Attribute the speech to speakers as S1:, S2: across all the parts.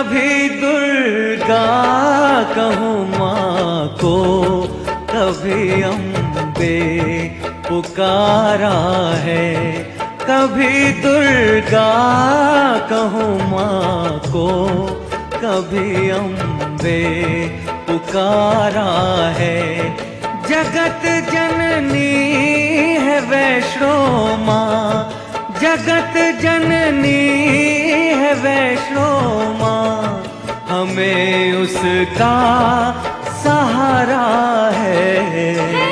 S1: कभी दुर्गा कहूँ माँ को, कभी अम्बे पुकारा है। कभी दुर्गा कहूँ माँ को, कभी अम्बे पुकारा है। जगत जननी है वैष्णो माँ, जगत जननी है वैष्णो माँ, हमें उसका सहारा है।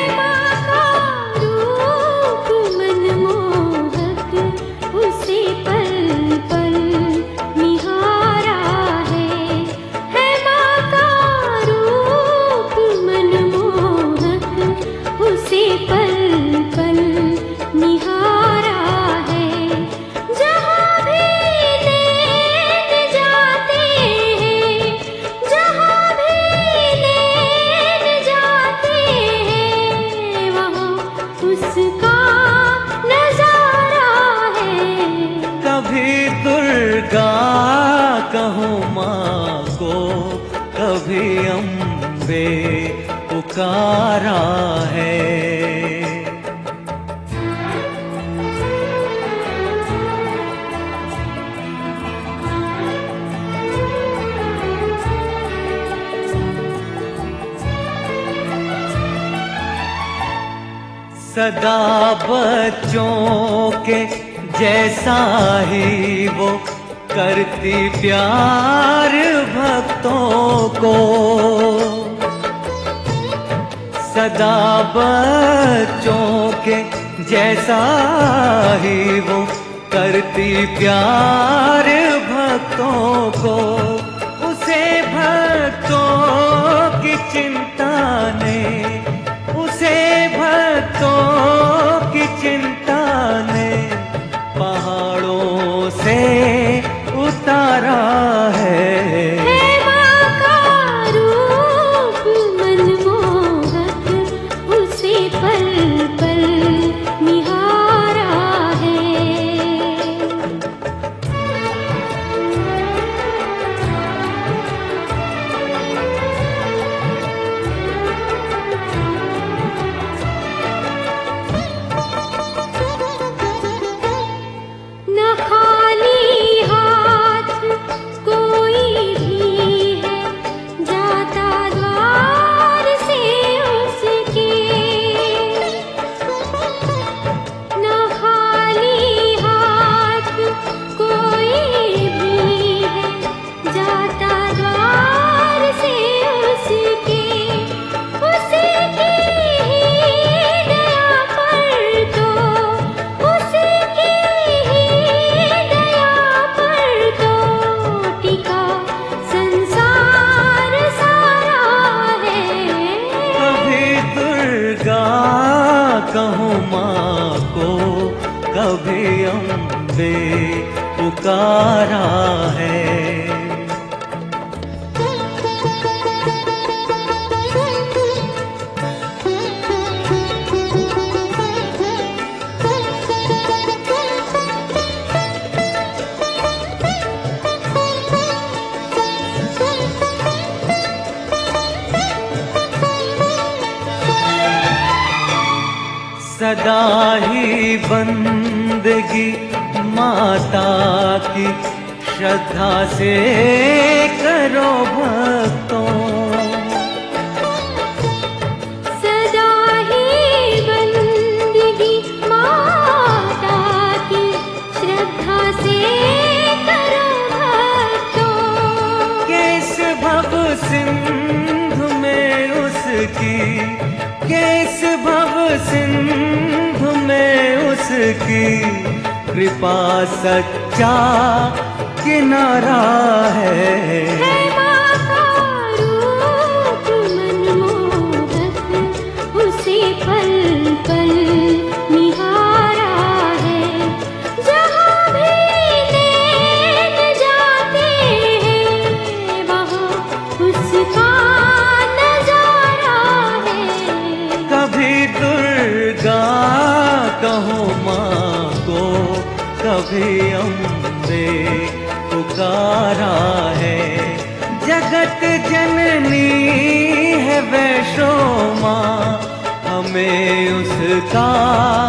S1: कहूँ माँ को, कभी अम्बे पुकारा है। सदा बच्चों के जैसा ही वो करती प्यार भक्तों को। सदा बच्चों के जैसा ही वो करती प्यार भक्तों को। उसे भक्तों की चिंता ने, उसे भक्तों की चिंता ने पहाड़ों से उतारा है।
S2: माँ का रूप मनमोहक, उसे पल पल निहारा है। न खाली हाथ कोई भी है जाता द्वार से उसके। न खाली हाथ कोई भी है जाता द्वार से उसके। उसकी ही दया पर तो, उसकी ही दया पर तो टिका संसार सारा है।
S1: कभी दुर्गा कहूँ माँ को, कभी अम्बे पुकारा है। सदा ही बंदगी माता की श्रद्धा से करो भक्तों।
S2: सदा ही बंदगी माता की श्रद्धा से करो भक्तों।
S1: केस भव सिंधु में उसकी, केस भव सिंधु में उसकी कृपा सच्चा किनारा है।
S2: माँ का रूप मनमोहक, उसे पल पल निहारा है। जहाँ भी नैन जाते हैं वहाँ उसका नजारा है।
S1: कभी दुर्गा कहूँ माँ को, कभी अम्बे पुकारा है। पे उसका